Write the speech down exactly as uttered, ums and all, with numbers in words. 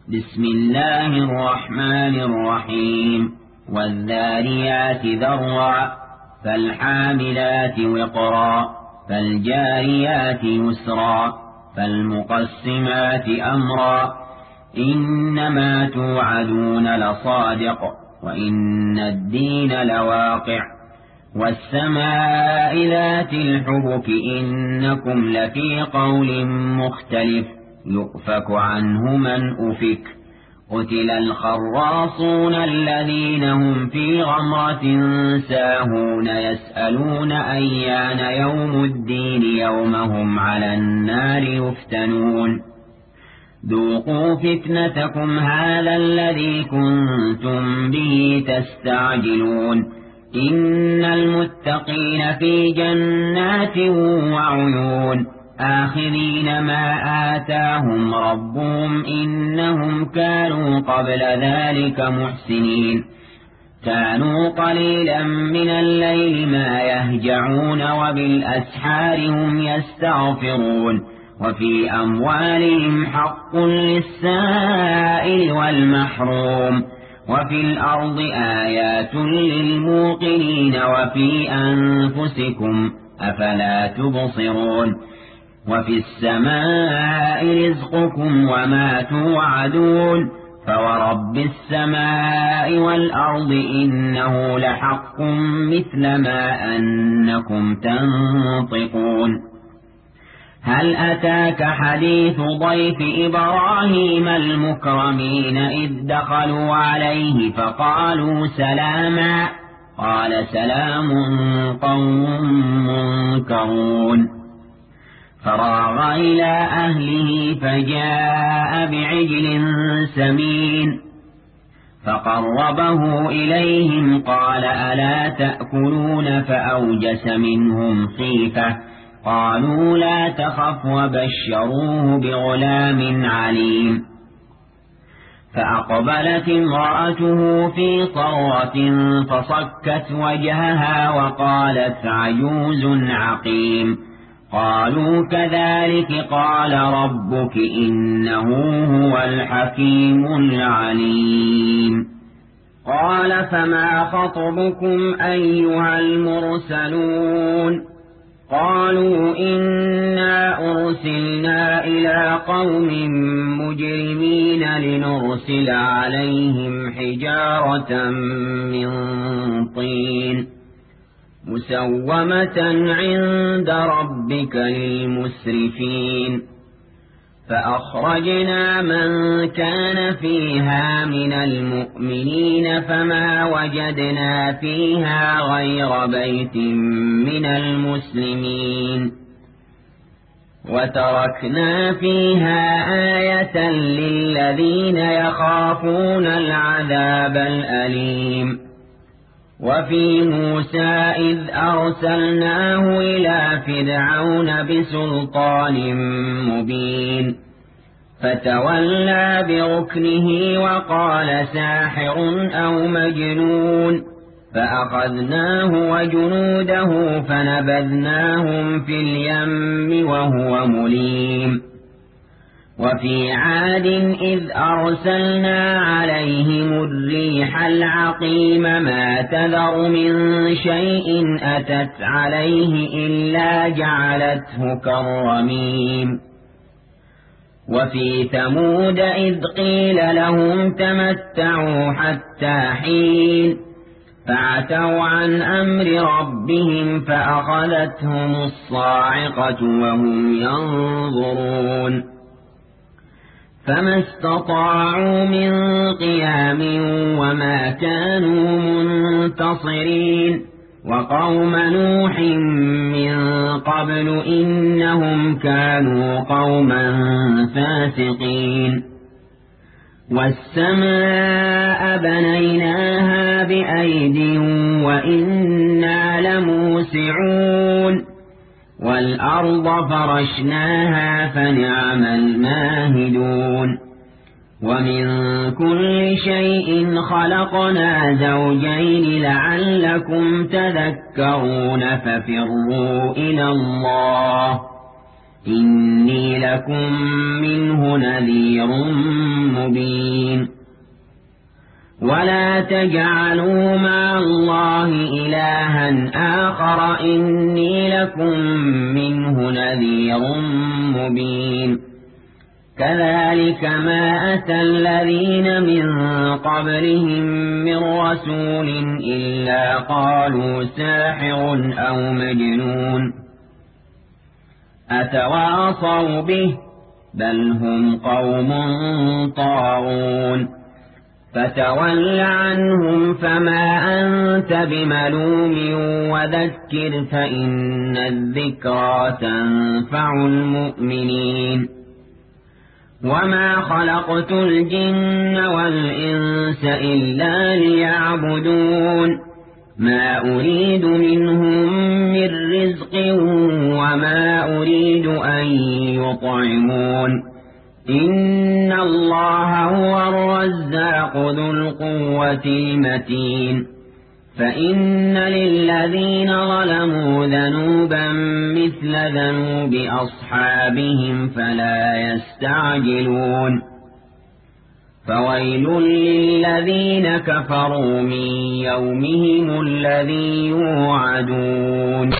بسم الله الرحمن الرحيم والذاريات ذرعا فالحاملات وقرا فالجاريات يسرا فالمقسمات أمرا إنما توعدون لصادق وإن الدين لواقع والسماء ذات الحبك إنكم لفي قول مختلف يؤفك عنه من أفك قتل الخراصون الذين هم في غمرة ساهون يسألون أيان يوم الدين يوم هم على النار يفتنون ذوقوا فتنتكم هذا الذي كنتم به تستعجلون إن المتقين في جنات وعيون آخذين ما آتاهم ربهم إنهم كانوا قبل ذلك محسنين كانوا قليلا من الليل ما يهجعون وبالأسحار هم يستغفرون وفي أموالهم حق للسائل والمحروم وفي الأرض آيات للموقنين وفي أنفسكم أفلا تبصرون وفي السماء رزقكم وما توعدون فورب السماء والأرض إنه لحق مثل ما أنكم تنطقون هل أتاك حديث ضيف إبراهيم المكرمين إذ دخلوا عليه فقالوا سلاما قال سلام قوم منكرون فراغ إلى أهله فجاء بعجل سمين فقربه إليهم قال ألا تأكلون فأوجس منهم خيفة قالوا لا تخف وبشروه بغلام عليم فأقبلت امرأته في صرة فصكت وجهها وقالت عجوز عقيم قالوا كذلك قال ربك إنه هو الحكيم العليم قال فما خطبكم أيها المرسلون قالوا إنا أرسلنا إلى قوم مجرمين لنرسل عليهم حجارة من طين مسومة عند ربك للمسرفين فأخرجنا من كان فيها من المؤمنين فما وجدنا فيها غير بيت من المسلمين وتركنا فيها آية للذين يخافون العذاب الأليم وفي موسى إذ أرسلناه إلى فرعون بسلطان مبين فتولى بركنه وقال ساحر أو مجنون فأخذناه وجنوده فنبذناهم في اليم وهو مليم وفي عاد إذ أرسلنا عليهم الريح العقيم ما تذر من شيء أتت عليه إلا جعلته كالرميم وفي ثمود إذ قيل لهم تمتعوا حتى حين فعتوا عن أمر ربهم فأخذتهم الصاعقة وهم ينظرون فما استطاعوا من قيام وما كانوا منتصرين وقوم نوح من قبل إنهم كانوا قوما فاسقين والسماء بنيناها بأيد وإنا لموسعون والأرض فرشناها فنعم الماهدون ومن كل شيء خلقنا زوجين لعلكم تذكرون ففروا إلى الله إني لكم منه نذير مبين ولا تجعلوا مع الله إلها آخر إني لكم منه نذير مبين كذلك ما أتى الذين من قبلهم من رسول إلا قالوا ساحر أو مجنون أتواصوا به بل هم قوم طاغون فتول عنهم فما أنت بملوم وذكر فإن الذكرى تنفع المؤمنين وما خلقت الجن والإنس إلا ليعبدون ما أريد منهم من رزق وما أريد أن يطعمون إن الله هو الرزاق ذو القوة المتين فإن للذين ظلموا ذنوبا مثل ذنوب أصحابهم فلا يستعجلون فويل للذين كفروا من يومهم الذي يوعدون